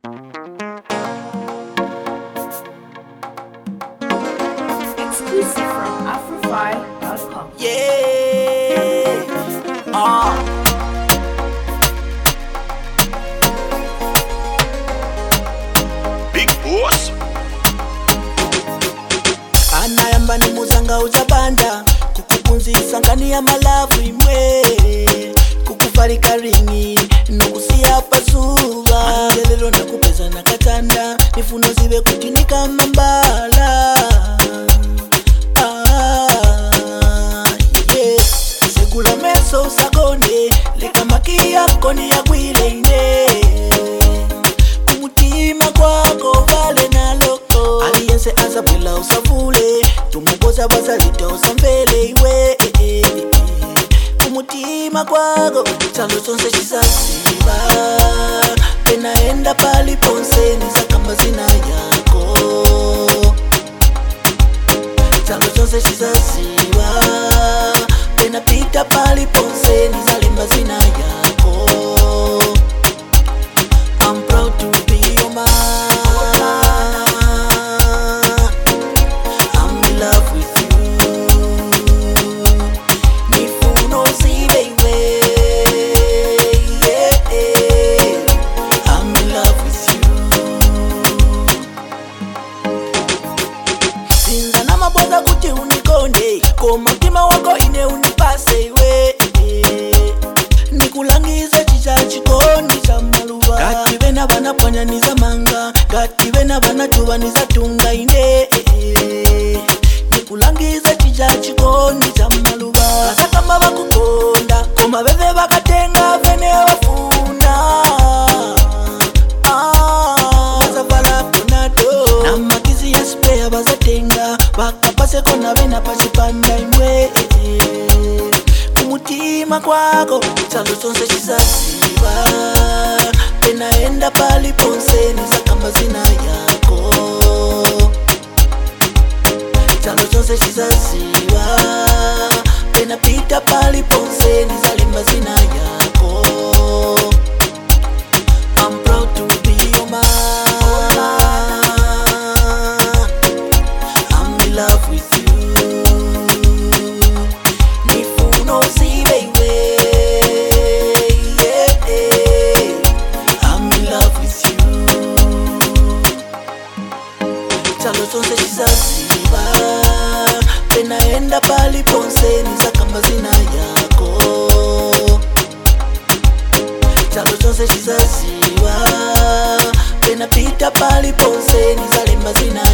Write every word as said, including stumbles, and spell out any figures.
Exclusive from Afrofy dot com. Yeah. Ah. Big boss. Anayamba ni muzanga uchabanda kukupunzisa ngani ya malavu imwe kukufarika ringi nokusiya pazuva lelelo nakupeza na katanda nifuno zive kutinika mambala. Ah, yeah. Segula meso usagone leka maki yako ni ya gwile kumutima kwako vale na loko aliyense azabwela usavule tumuboza bazalita usamvele iwe kumutima kwako chalo chonse chisasiba penaenda pali ponse nizakamba zina yako chalo chonse chisasiba penapita pali ponse nizalemba zina yako. I'm proud to be your man. I'm in love with you. Nifuno si baby. Yeah. I'm in love with you. Sinza na maboza kuti unikonde koma mtima wako ine unipase iwe nikulangize chicha chikondi cha maluva gati vena vana pwanya niza manga gati vena vana chuva niza tunga ine nikulangize chicha chikondi cha maluva asa kama vakukonda koma veve vakatenga vene wafuna vazavala konado na makizi ya spea vazatenga vakapase kona vena pachipanda imwe kumutima kwako chalo chonse chisasiba penaenda pali ponse nizakamba zina yako chalo chonse chisasiba penapita pali ponse nizalemba zina yako. I'm proud to be your man. I'm in love with you. Nifuno si baby. Yeah. I'm in love with you. Chalo chonse chisasiba penaenda pali ponse nizakamba zina yako chalo chonse chisasiba penapita pali ponse nizalemba zina